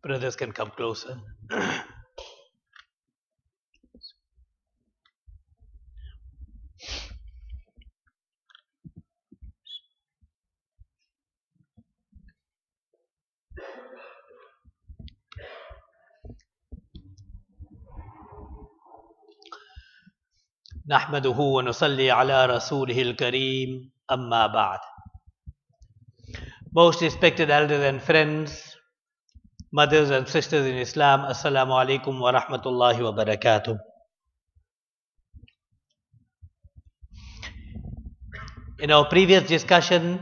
Brothers can come closer. نحمده ونصلي على رسوله الكريم أما بعد. Most respected elders and friends, mothers and sisters in Islam, Assalamu alaikum wa rahmatullahi wa barakatuh. In our previous discussion,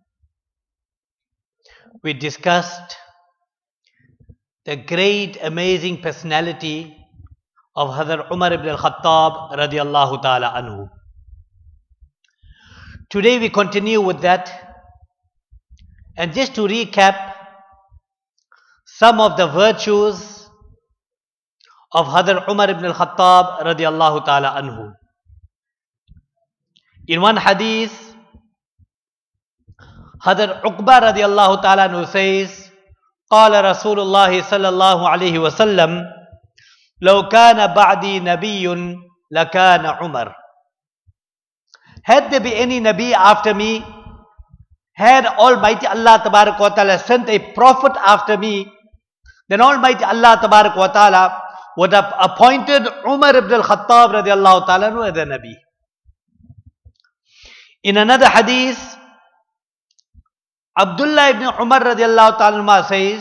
we discussed the great, amazing personality of Hazrat Umar ibn al-Khattab radiallahu ta'ala anhu. Today we continue with that, and just to recap some of the virtues of Hazrat Umar ibn al-Khattab radiallahu ta'ala anhu. In one hadith, Hazrat Uqba radiallahu ta'ala anhu says, قال رسول الله صلى الله عليه وسلم لو كان بعدي نبي لكان عمر. Had there be any Nabi after me, had Almighty Allah Tabarak wa Ta'ala sent a prophet after me, then Almighty Allah Tabarak wa Ta'ala would have appointed Umar ibn al-Khattab radiallahu ta'ala anhu as a Nabi. In another hadith, Abdullah ibn Umar radiallahu ta'ala anhu says,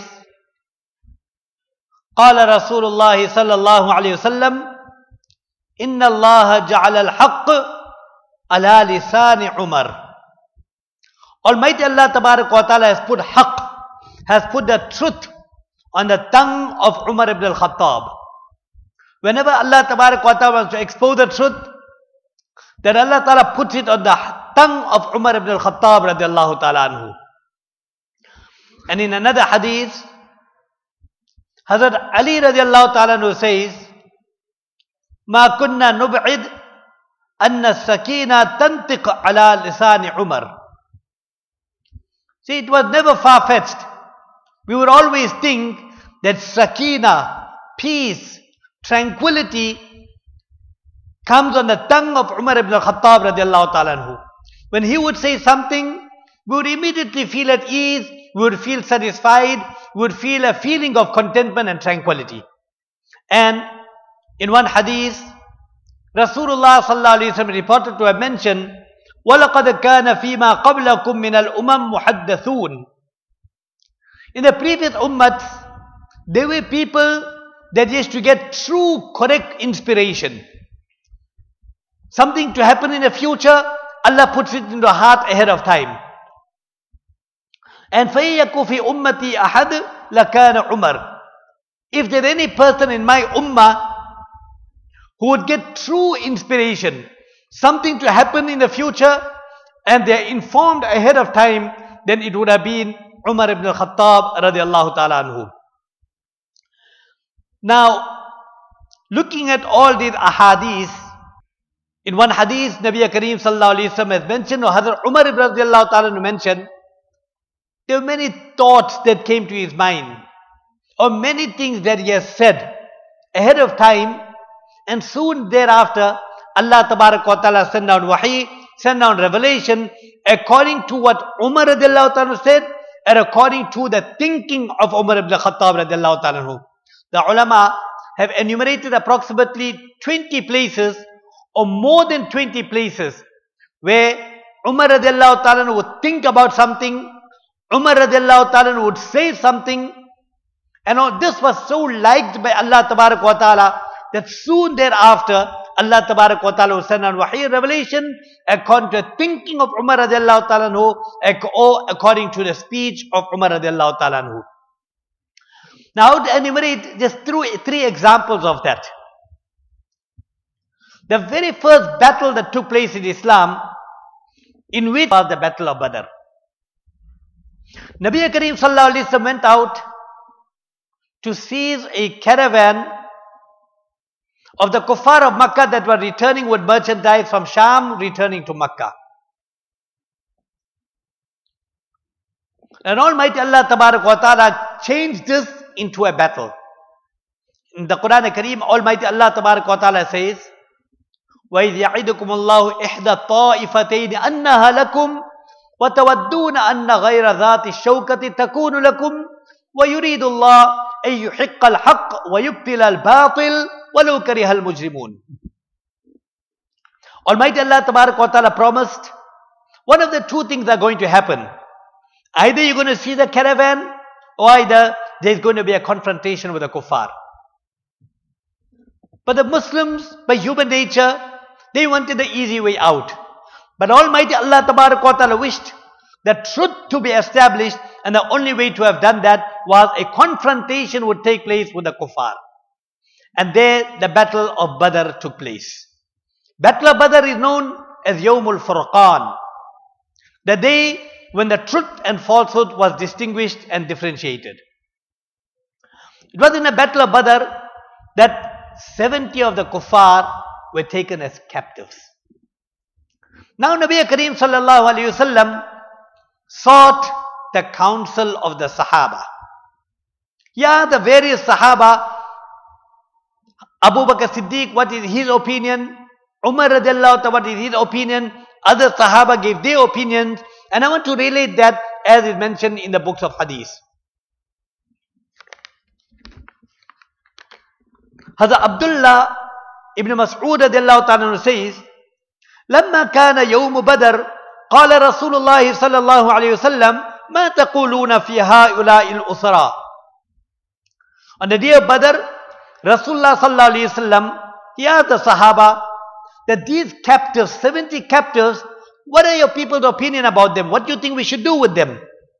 قال رسول الله صلى الله عليه وسلم إن الله جعل الحق على لسان عمر. Almighty Allah Tabarak wa Ta'ala has put haqq, has put the truth on the tongue of Umar ibn al-Khattab. Whenever Allah Tabarak wa Ta'ala wants to expose the truth, then Allah Ta'ala puts it on the tongue of Umar ibn al-Khattab radiallahu ta'ala anhu. And in another hadith, Hazrat Ali radiallahu ta'ala anhu says, ما كنا نبعد أن السكينة تنطق على لسان عمر. See, it was never far-fetched. We would always think that sakina, peace, tranquility comes on the tongue of Umar ibn al-Khattab radiallahu ta'ala anhu. When he would say something, we would immediately feel at ease, we would feel satisfied, we would feel a feeling of contentment and tranquility. And in one hadith, Rasulullah sallallahu alayhi wa sallam reported to have mentioned, وَلَقَدْ كَانَ فِي مَا قَبْلَكُم مِّنَ الْأُمَمْ مُحَدَّثُونَ. In the previous ummats, there were people that used to get true, correct inspiration. Something to happen in the future, Allah puts it into the heart ahead of time. And فَيَكُ فِي أُمَّتِي أَحَدٍ لَكَانَ عُمَرٍ. If there any person in my ummah who would get true inspiration, something to happen in the future, and they are informed ahead of time, then it would have been Umar ibn al-Khattab radiallahu ta'ala anhu. Now, looking at all these ahadith, in one hadith, Nabi Kareem sallallahu alayhi wa sallam has mentioned, or Hazrat Umar ibn radiallahu ta'ala anhu mentioned, there were many thoughts that came to his mind, or many things that he has said ahead of time, and soon thereafter, Allah Tabarak wa Ta'ala sent down wahi, sent down revelation, according to what Umar radiallahu ta'ala said, and according to the thinking of Umar ibn Khattab radiallahu ta'ala. The ulama have enumerated approximately 20 places, or more than 20 places, where Umar radiallahu ta'ala would think about something, Umar radiallahu ta'ala would say something, and all this was so liked by Allah Tabarak wa Ta'ala that soon thereafter Allah Tabarak wa Ta'ala would send on wahi revelation according to the thinking of Umar radiallahu ta'ala or according to the speech of Umar radiallahu ta'ala. Now I would enumerate just three examples of that. The very first battle that took place in Islam, in which was the Battle of Badr. Nabi Kareem sallallahu alayhi wa sallam went out to seize a caravan of the kuffar of Makkah that were returning with merchandise from Sham, returning to Makkah. And Almighty Allah Tabarak wa Ta'ala changed this into a battle. In the Quran Kareem, Almighty Allah Tabarak wa Ta'ala says, وَإِذْ يَعِدُكُمُ اللَّهُ إِحْدَى الطَّائِفَتَيْنِ أَنَّهَا لَكُمْ وَتَوَدُّونَ أَنَّ غَيْرَ ذَاتِ الشَّوْكَةِ تَكُونُ لَكُمْ وَيُرِيدُ اللَّهُ أَن يُحِقَّ الْحَقَّ وَيُبْطِلَ الْبَاطِلَ وَلَوْ كَرِهَ الْمُجْرِمُونَ. Almighty Allah Tabarak wa Ta'ala promised one of the two things are going to happen. Either you're going to see the caravan, or either there's going to be a confrontation with the kuffar. But the Muslims, by human nature, they wanted the easy way out. But Almighty Allah Tabarak wa Ta'ala wished the truth to be established, and the only way to have done that was a confrontation would take place with the kuffar. And there the battle of Badr took place. Battle of Badr is known as Yawmul Furqan, the day when the truth and falsehood was distinguished and differentiated. It was in a battle of Badr that 70 of the kuffar were taken as captives. Now Nabi Kareem sallallahu alayhi wasallam sought the counsel of the Sahaba. The various Sahaba, Abu Bakr Siddiq, what is his opinion? Umar radiallahu ta'ala, what is his opinion? Other Sahaba gave their opinions, and I want to relate that as is mentioned in the books of Hadith. Hazrat Abdullah ibn Mas'ud radiallahu ta'ala says, لما كان يوم بدر قال رسول الله صلى الله عليه وسلم ما تقولون في هؤلاء الأسرى. On the day of Badr, Rasulullah sallallahu alayhi wasallam, he asked the Sahaba that these captives, 70 captives, what are your people's opinion about them? What do you think we should do with them?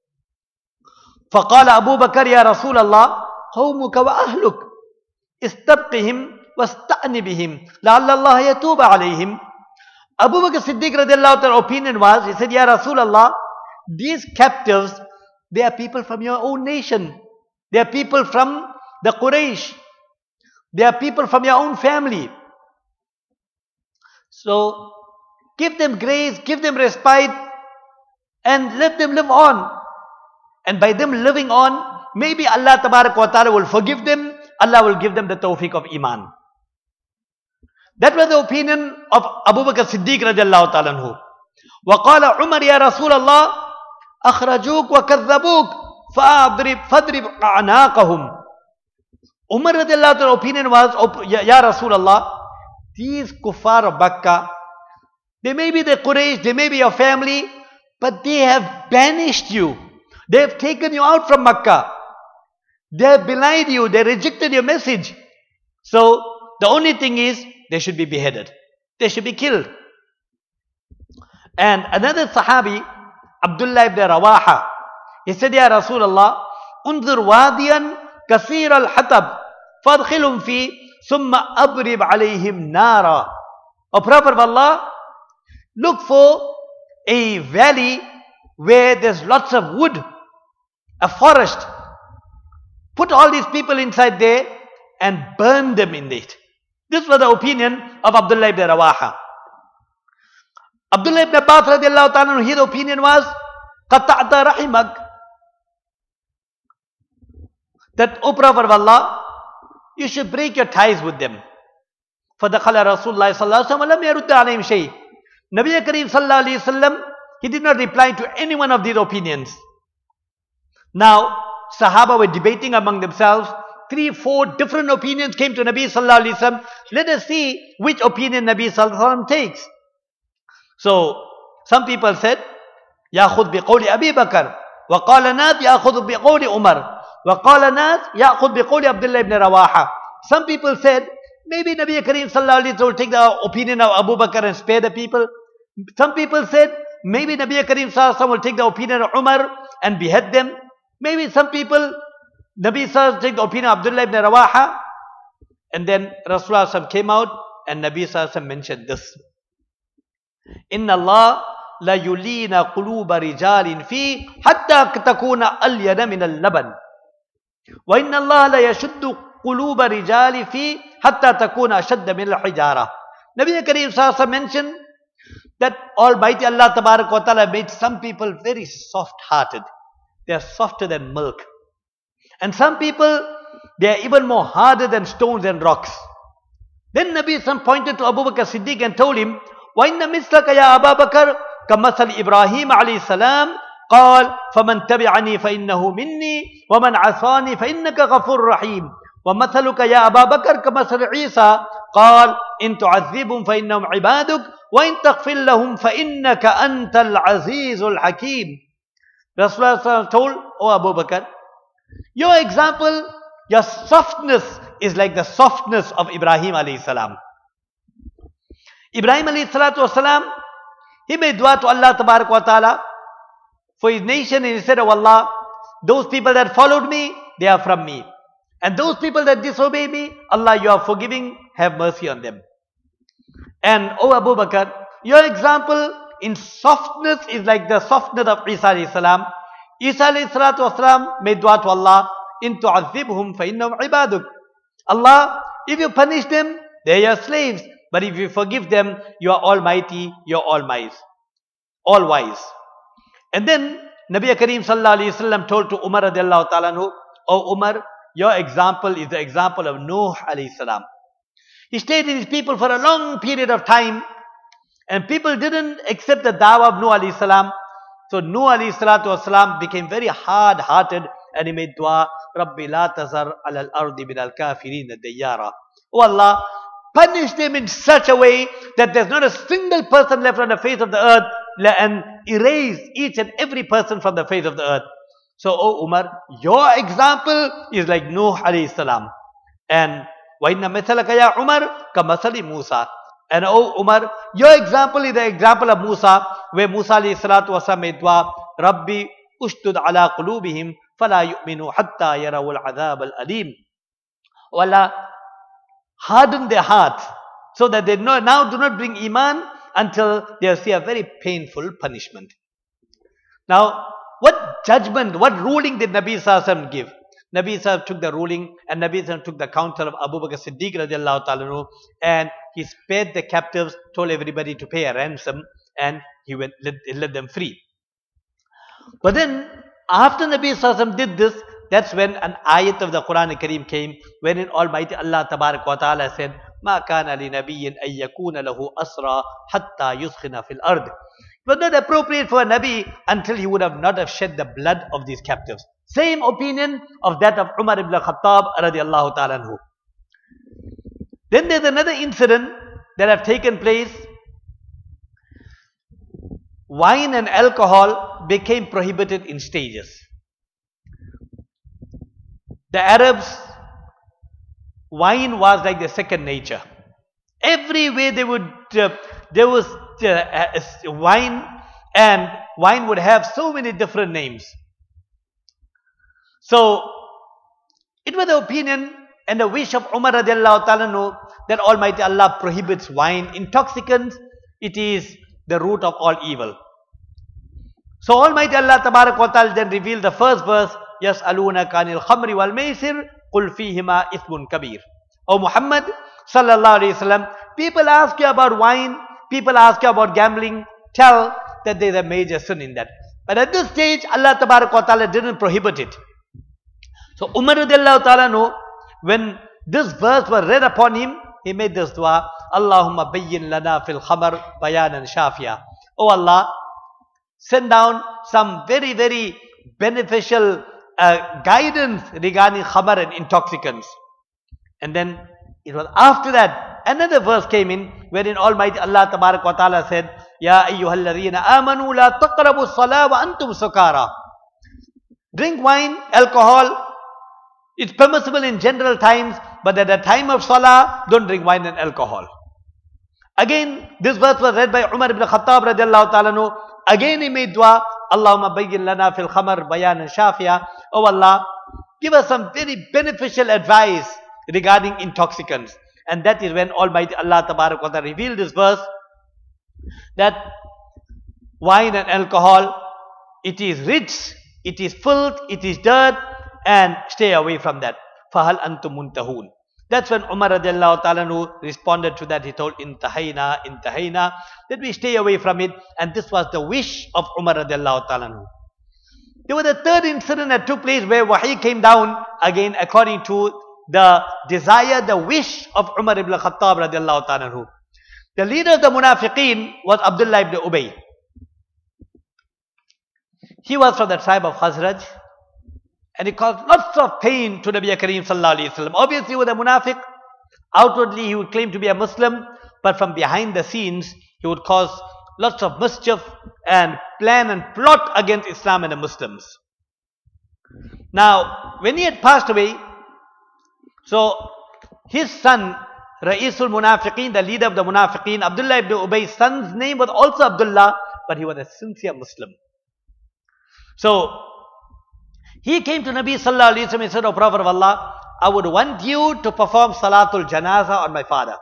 فقال أبو بكر يا رسول الله قومك وأهلك استبقهم واستأن بهم لعل الله يتوب عليهم. Abu Bakr Siddiq radiallahu ta'ala opinion was, he said, Ya Rasulullah, these captives, they are people from your own nation. They are people from the Quraysh. They are people from your own family. So, give them grace, give them respite, and let them live on. And by them living on, maybe Allah Tabarak wa Ta'ala will forgive them, Allah will give them the tawfiq of Iman. That was the opinion of Abu Bakr Siddiq radiallahu ta'ala anhu. وَقَالَ عُمَرْ يَا رَسُولَ اللَّهِ أَخْرَجُوكَ وَكَذَّبُوكَ فَأَضْرِبْ أَعْنَاقَهُمْ. Umar radiallahu ta'ala opinion was, Ya Rasulullah, these kuffar of Makkah, they may be the Quraysh, they may be your family, but they have banished you. They have taken you out from Makkah. They have belied you, they rejected your message. So, the only thing is, they should be beheaded. They should be killed. And another Sahabi, Abdullah ibn Rawaha, he said, Ya Rasulullah, unzur wadiyan kasir al-hatab, fadkhilum fi, summa abrib alayhim nara. O Prophet of Allah, look for a valley where there's lots of wood, a forest. Put all these people inside there and burn them in it. This was the opinion of Abdullah ibn Rawaha. Abdullah ibn Abbas radiallahu ta'ala, his opinion was, قَطَعْتَ رَحِمَكَ, that, O Prophet of Allah, you should break your ties with them. فَدَخَلَ رَسُولُ اللَّهِ صَلَّى اللَّهُ عَلَيْهِ وَسَلَّمَ وَلَمْ يَرُدَّ عَلَيْهِمْ شَيْءٍ. Nabi Kareem sallallahu alayhi wasallam, he did not reply to any one of these opinions. Now, Sahaba were debating among themselves. 3-4 different opinions came to Nabi sallallahu alayhi wasallam. Let us see which opinion Nabi sallallahu alayhi wasallam takes. So, some people said, يَأْخُذْ بِقَوْلِ أَبِي بَكَرٍ وَقَالَ نَاسْ يَأْخُذْ بِقَوْلِ عُمَرٍ وَقَالَ نَاسْ يَأْخُذْ بِقَوْلِ Abdullah ibn Rawaha. Some people said, maybe Nabi Kareem sallallahu alayhi wasallam will take the opinion of Abu Bakr and spare the people. Some people said, maybe Nabi Kareem sallallahu alayhi wasallam will take the opinion of Umar and behead them. Maybe some people, Nabi sallallahu alayhi wasallam take the opinion of Abdullah ibn Rawaha. And then Rasulullah sallallahu alayhi wasallam came out and Nabi sallallahu alayhi wasallam mentioned this. Inna Allah la yulina quluba rijalin fi hatta takuna alyana min al-laban. Wa inna Allah la yashuddu quluba rijali fi hatta takuna ashadda min al-hijara. Nabi Kareem sallallahu alayhi wasallam mentioned that Almighty Allah Tabarak wa Ta'ala made some people very soft-hearted. They are softer than milk. And some people, they are even more harder than stones and rocks. Then Nabi Sallam pointed to Abu Bakr Siddiq and told him, وَإِنَّ مِثْلَكَ يَا أَبَا بَكْرَ كَمَثَلِ إِبْرَاهِيمَ عَلَيْهِ السَّلَامِ قال فمن تبعني فإنه مني ومن عصاني فإنك غفور رحيم ومثلك يا أبا بكر كمثل عيسى قال إن تعذبهم فإنهم عبادك وإن تغفر لهم فإنك أنت العزيز الحكيم. Rasulullah told, O Abu Bakr, your example, your softness is like the softness of Ibrahim alayhi salam. Ibrahim alayhi salatu wasalam, he made dua to Allah tabarak wa ta'ala for his nation, and he said, Oh Allah, those people that followed me, they are from me. And those people that disobey me, Allah, you are forgiving, have mercy on them. And O Abu Bakr, your example in softness is like the softness of Isa alayhi salam. Isa alayhi salatu wasalam made dua to Allah, In tu'adhibhum fa innahum ibaduk. Allah, if you punish them, they are your slaves. But if you forgive them, you are almighty, you are all wise. And then Nabi Kareem sallallahu alayhi wasallam told to Umar radiallahu ta'ala anhu, Oh Umar, your example is the example of Nuh alayhi salam. He stayed with his people for a long period of time, and people didn't accept the dawah of Nuh alayhi salam. So Nuh alayhi salatu wasalam became very hard-hearted, and he made dua, Rabbi la tazar ala al-ardi min al-kafirin dayyara. Oh Allah, punish them in such a way that there's not a single person left on the face of the earth, and erase each and every person from the face of the earth. So, O Umar, your example is like Nuh alayhi salam. And وَإِنَّ مَثَلَكَ يَا عُمَرْ كَمَثَلِ مُوسَى. And O Umar, your example is the example of Musa, where Musa alayhi salatu wasalam made dua, Rabbi ushdud ala qulubihim fala yu'minu hatta yarawul adhab al-alim. O Allah, harden their hearts so that they now do not bring iman until they see a very painful punishment. Now, what judgment, what ruling did Nabi Sallallahu Alaihi Wasallam give? Nabi Sallallahu Alaihi Wasallam took the ruling, and Nabi Sallallahu Alaihi Wasallam took the counsel of Abu Bakr Siddiq radiallahu ta'ala anhu, and he spared the captives, told everybody to pay a ransom, and he let them free. But then, after Nabi Sallallahu Alaihi Wasallam did this, that's when an ayat of the Quran Kareem came, wherein Almighty Allah Tabarak wa Ta'ala said, Ma kana li nabiyyin an yakuna lahu asra hatta yuskhina fil ard. It was not appropriate for a Nabi until he would not have shed the blood of these captives. Same opinion of that of Umar ibn Khattab radiallahu ta'ala anhu. Then there's another incident that have taken place. Wine and alcohol became prohibited in stages. The Arabs, wine was like their second nature. Everywhere there was wine, and wine would have so many different names. So, it was the opinion and the wish of Umar radiallahu ta'ala anhu that Almighty Allah prohibits wine. Intoxicants, it is the root of all evil. So Almighty Allah Tabarak wa Ta'ala then revealed the first verse, يَسْأَلُونَكَ عَنِ الْخَمْرِ وَالْمَيْسِرِ قُلْ فِيهِمَا إِثْمٌ كَبِيرٌ. O Muhammad sallallahu alayhi wasallam, people ask you about wine, people ask you about gambling, tell that there is a major sin in that. But at this stage, Allah Tabarak wa Ta'ala didn't prohibit it. So Umar radiallahu ta'ala anhu, when this verse was read upon him, he made this dua, Allahumma bayyin lana fil khamar bayanan shafiya. Oh Allah, send down some very, very beneficial guidance regarding khamar and intoxicants. And then it was after that, another verse came in, wherein Almighty Allah Tabarak wa Ta'ala said, Ya ayyuhalladhina amanu la taqrabu as-salata wa antum sukara. Drink wine, alcohol, it's permissible in general times, but at the time of salah, don't drink wine and alcohol. Again, this verse was read by Umar ibn Khattab radiallahu ta'ala anhu. Again he made dua, Allahumma bayyin lana fil khamar bayanan shafiya. Oh Allah, give us some very beneficial advice regarding intoxicants. And that is when Almighty Allah Tabarak wa Ta'ala revealed this verse, that wine and alcohol, it is rich, it is filth, it is dirt, and stay away from that. Fahal antum muntahun. That's when Umar radiallahu ta'ala anhu responded to that. He told, Intahayna, that we stay away from it. And this was the wish of Umar radiallahu ta'ala anhu. There was the third incident that took place where wahi came down again according to the desire, the wish of Umar ibn Khattab radiallahu ta'ala anhu. The leader of the munafiqeen was Abdullah ibn Ubay. He was from the tribe of Khazraj, and he caused lots of pain to Nabi Kareem sallallahu alaihi wasallam. Obviously, he was a munafiq. Outwardly, he would claim to be a Muslim, but from behind the scenes, he would cause lots of mischief and plan and plot against Islam and the Muslims. Now, when he had passed away, so his son, Ra'isul Munafiqeen, the leader of the Munafiqeen, Abdullah ibn Ubay's son's name was also Abdullah, but he was a sincere Muslim. So, he came to Nabi sallallahu alaihi wasallam and said, "O Prophet of Allah, I would want you to perform Salatul Janaza on my father."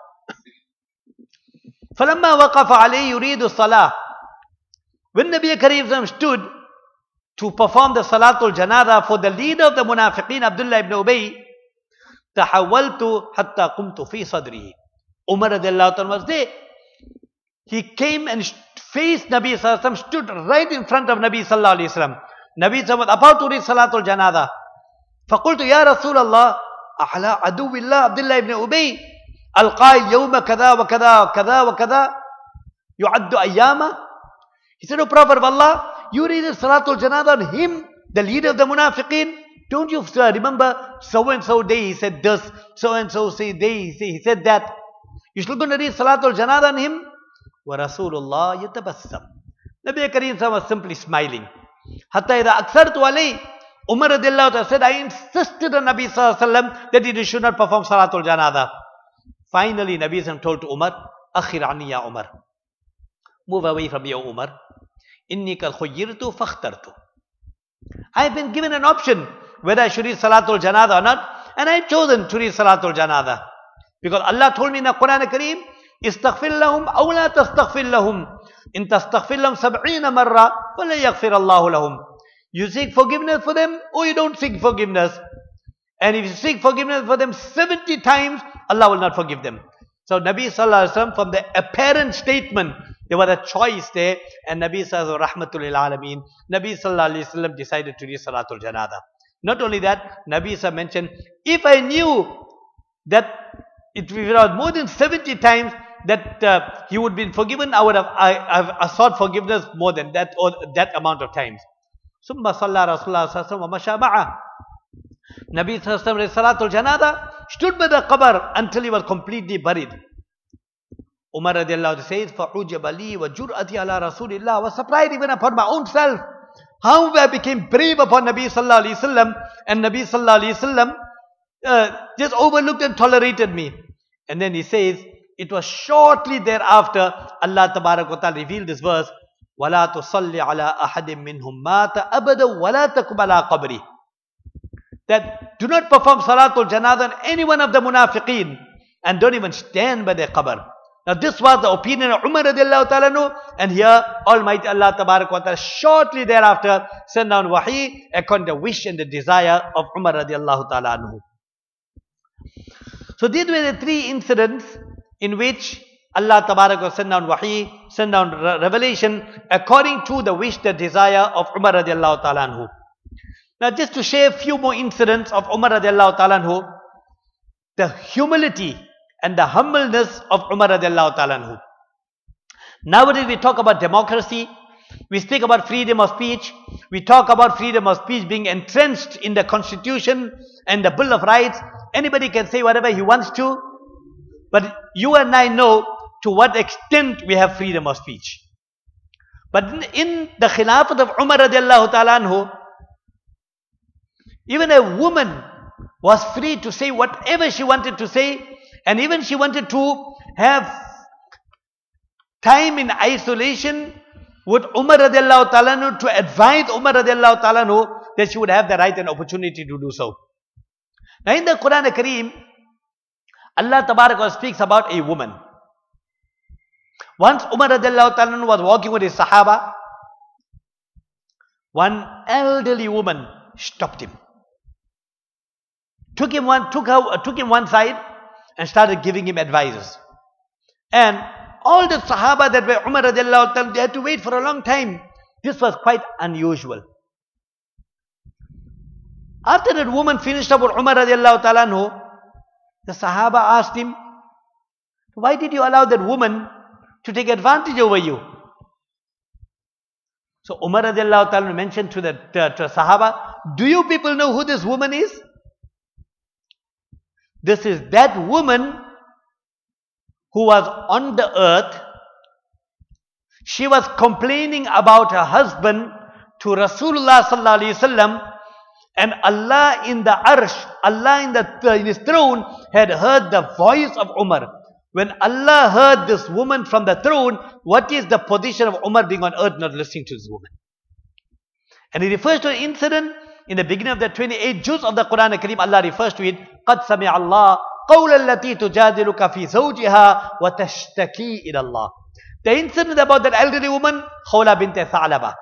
فَلَمَّا وَقَفَ عَلَيْهِ يُرِيدُ الصَّلَاةِ. When Nabi Kareem stood to perform the Salatul Janaza for the leader of the Munafiqeen, Abdullah ibn Ubay, تَحَوَّلْتُ حَتَّى قُمْتُ فِي صَدْرِهِ. Umar radiallahu anhu was there. He came and faced Nabi sallallahu alaihi wasallam, stood right in front of Nabi sallallahu alaihi wasallam. Nabi sallallahu was about to read Salatul Janaza. فَقُلْتُ يَا رَسُولَ اللَّهِ أَعْلَى عَدُوِّ اللَّهِ عبد الله ibn Ubay القائل يوم كذا وكذا وكذا وكذا يعد أياما. He said, "O Prophet of Allah, you read Salatul Janaza on him, the leader of the Munafiqeen. Don't you remember so and so day he said this, so and so day he said that. You still going to read Salatul Janaza on him?" وَرَسُولُ اللَّهِ يَتَبَسَّمْ. Nabi Kareem was simply smiling. حَتَّى إِذَا أَكْثَرْتُ عَلَيْهِ. Umar radiallahu anhu said, I insisted on Nabi sallallahu alaihi wasallam that he should not perform Salatul Janaza. Finally, Nabi sallallahu told to Umar, "Akhir anni ya Umar. Move away from me, O Umar. Inni kad khuyyirtu fakhtartu." I have been given an option whether I should read Salatul Janaza or not, and I have chosen to read Salatul Janaza. Because Allah told me in the Quran Kareem, "Istaghfir lahum aw la tastaghfir lahum. In tastaghfir lahum 70 marra, fala yaghfir Allahu lahum." You seek forgiveness for them, or you don't seek forgiveness. And if you seek forgiveness for them 70 times, Allah will not forgive them. So Nabi sallallahu alaihi wasallam, from the apparent statement, there was a choice there, and Nabi sallallahu rahmatul alameen, Nabi sallallahu alaihi wasallam decided to read Salatul Janaza. Not only that, Nabi sallallahu mentioned, if I knew that it was more than 70 times that he would be forgiven, I sought forgiveness more than that, or that amount of times. ثم صلى رسول الله صلى الله عليه وسلم ومشى معه. Nabi sallallahu alaihi wasallam read Salatul Janaza, stood by the qabr until he was completely buried. Umar radiallahu anhu says, فَعُجَبَ لِي وَجُرْأَتِي عَلَى رَسُولِ اللَّهِ. I was surprised even upon my own self, how I became brave upon Nabi sallallahu alaihi wasallam, and Nabi sallallahu alaihi wasallam just overlooked and tolerated me. And then he says, it was shortly thereafter Allah tabarak wa ta'ala revealed this verse, وَلَا تُصَلِّ عَلَىٰ أَحَدٍ مِّنْهُمْ مَاتَ أَبَدًا وَلَا تَقُمْ عَلَىٰ قَبْرِهِ. That do not perform Salatul Janaza on any one of the Munafiqeen, and don't even stand by their qabr. Now this was the opinion of Umar radiallahu ta'ala anhu, and here Almighty Allah tabarak wa ta'ala shortly thereafter sent down wahi according to the wish and the desire of Umar radiallahu ta'ala anhu. So these were the three incidents in which Allah tabarak wa sent down wahi, sent down revelation according to the wish, the desire of Umar radiallahu ta'ala anhu. Now just to share a few more incidents of Umar radiallahu ta'ala anhu, the humility and the humbleness of Umar radiallahu ta'ala anhu. Nowadays we talk about democracy, we speak about freedom of speech, we talk about freedom of speech being entrenched in the constitution and the Bill of Rights. Anybody can say whatever he wants to, but you and I know to what extent we have freedom of speech. But in the Khilafat of Umar radiallahu ta'ala anhu, even a woman was free to say whatever she wanted to say, and even she wanted to have time in isolation with Umar radiallahu ta'ala anhu, to advise Umar radiallahu ta'ala anhu that she would have the right and opportunity to do so. Now in the Quran Kareem, Allah tabarak wa speaks about a woman. Once Umar radiallahu ta'ala anhu was walking with his Sahaba, one elderly woman stopped him. Took him one side and started giving him advices. And all the Sahaba that were Umar radiallahu ta'ala, they had to wait for a long time. This was quite unusual. After that woman finished up with Umar radiallahu ta'ala anhu, the Sahaba asked him, why did you allow that woman to take advantage over you? So Umar radiallahu ta'ala mentioned to the Sahaba, do you people know who this woman is? This is that woman who was on the earth. She was complaining about her husband to Rasulullah sallallahu alaihi wasallam, and Allah in the arsh, Allah in his throne had heard the voice of Umar. When Allah heard this woman from the throne, what is the position of Umar being on earth not listening to this woman? And he refers to an incident in the beginning of the 28 juz of the Quran Kareem. Allah refers to it, قَدْ سَمِعَ اللَّهُ قَوْلَ الَّتِي تُجَادِلُكَ فِي زَوْجِهَا وَتَشْتَكِي إِلَى اللَّهِ. The incident about that elderly woman, Khawla bint Tha'laba.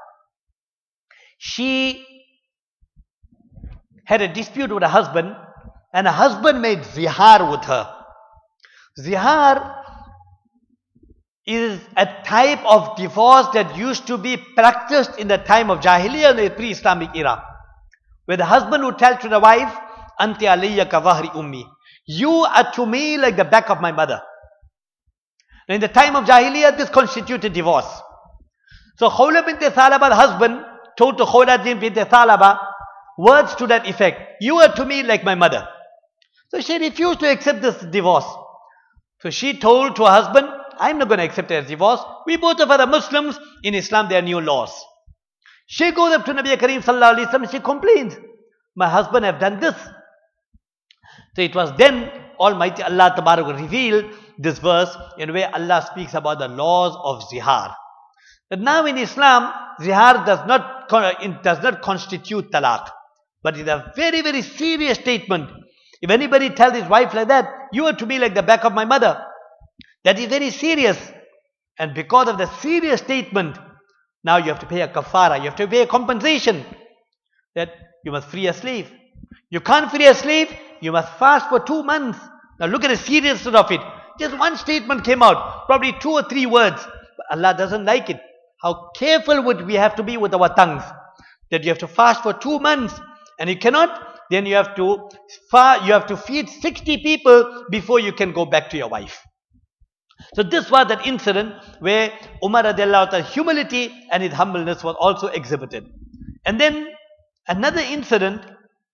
She had a dispute with her husband, and her husband made zihar with her. Zihar is a type of divorce that used to be practiced in the time of Jahiliyyah, in the pre-Islamic era, where the husband would tell to the wife, Anti alayya ka dhahri ummi. You are to me like the back of my mother. Now in the time of Jahiliyyah, this constituted divorce. So Khawla bint Tha'laba, the husband, told to Khawla bint Tha'laba words to that effect. You are to me like my mother. So she refused to accept this divorce. So she told to her husband, I'm not going to accept it as divorce. We both of us are Muslims. In Islam, there are new laws. She goes up to Nabi Kareem sallallahu alaihi wasallam. She complains, my husband have done this. So it was then Almighty Allah Tabarak revealed this verse in where Allah speaks about the laws of zihar. But now in Islam, zihar does not constitute talaq, but it's a very, very serious statement. If anybody tells his wife like that, you are to be like the back of my mother, that is very serious. And because of the serious statement, now you have to pay a kafara, you have to pay a compensation, that you must free a slave. You can't free a slave, you must fast for 2 months. Now look at the seriousness of it. Just one statement came out, probably 2 or 3 words. But Allah doesn't like it. How careful would we have to be with our tongues? That you have to fast for 2 months, and you cannot, then you have to feed 60 people before you can go back to your wife. So this was that incident where Umar radiallahu ta'ala humility and his humbleness was also exhibited. And then another incident,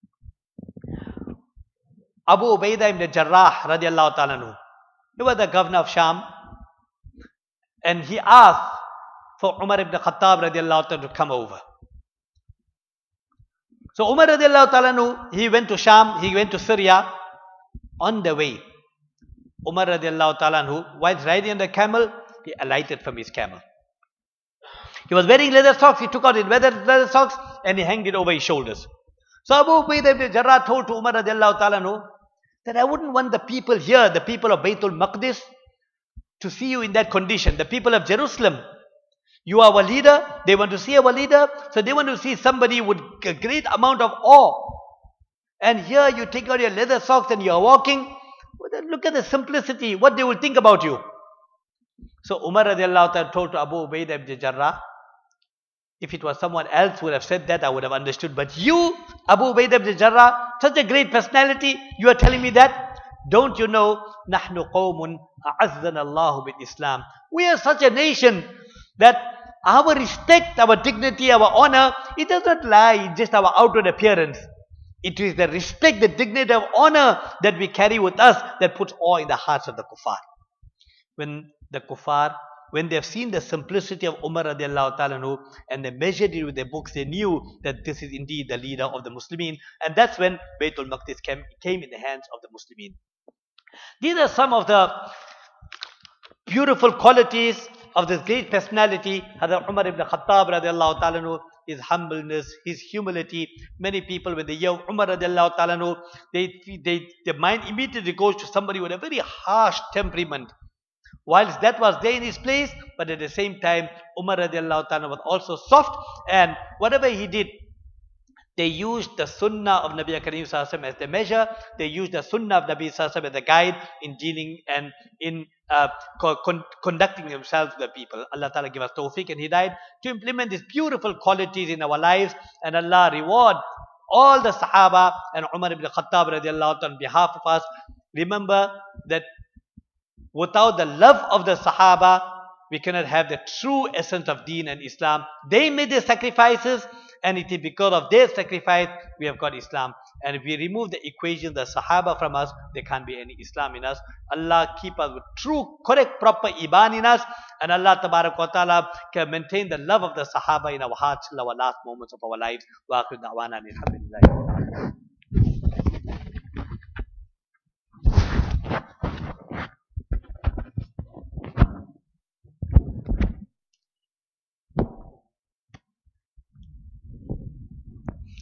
Abu Ubaidah ibn Jarrah radiallahu ta'ala anhu. He was the governor of Sham, and he asked for Umar ibn Khattab radiallahu ta'ala to come over. So Umar radiallahu ta'ala anhu, he went to Sham, he went to Syria. On the way, Umar radiallahu ta'ala anhu, while riding on the camel, he alighted from his camel. He was wearing leather socks, he took out his leather socks and he hanged it over his shoulders. So Abu Ubaidah ibn Jarrah told to Umar radiallahu ta'ala anhu, that I wouldn't want the people here, the people of Baytul Maqdis, to see you in that condition. The people of Jerusalem, you are our leader, they want to see our leader, so they want to see somebody with a great amount of awe. And here you take out your leather socks and you are walking. Look at the simplicity, what they will think about you. So Umar radiallahu ta'ala told to Abu Ubaidah ibn Jarrah, if it was someone else who would have said that, I would have understood. But you, Abu Ubaidah ibn Jarrah, such a great personality, you are telling me that? Don't you know, نَحْنُ قَوْمٌ أَعَزَّنَ اللَّهُ بِالْإِسْلَامِ. We are such a nation that our respect, our dignity, our honor, it does not lie in just our outward appearance. It is the respect, the dignity of honor that we carry with us that puts awe in the hearts of the kuffar. When the kuffar, when they have seen the simplicity of Umar radiallahu ta'ala anhu, and they measured it with their books, they knew that this is indeed the leader of the Muslimin. And that's when Baytul Maqdis came in the hands of the Muslimin. These are some of the beautiful qualities of this great personality, Hazrat Umar ibn Khattab radiallahu ta'ala anhu, his humbleness, his humility. Many people, when they hear Umar radiallahu ta'ala anhu, their mind immediately goes to somebody with a very harsh temperament. Whilst that was there in his place, but at the same time, Umar radiallahu ta'ala was also soft, and whatever he did, they used the sunnah of Nabi Kareem sallallahu alaihi wasallam as the measure. They used the sunnah of Nabi sallallahu alaihi wasallam as the guide in dealing and in conducting themselves with the people. Allah Ta'ala give us tawfiq and hidayat to implement these beautiful qualities in our lives, and Allah reward all the Sahaba and Umar ibn Khattab radiallahu ta'ala on behalf of us. Remember that without the love of the Sahaba, we cannot have the true essence of Deen and Islam. They made their sacrifices, and it is because of their sacrifice we have got Islam. And if we remove the equation, the Sahaba from us, there can't be any Islam in us. Allah keep us with true, correct, proper Iman in us. And Allah Tabarak wa Ta'ala can maintain the love of the Sahaba in our hearts till our last moments of our lives. Wa akhiru da'wana alhamdulillah.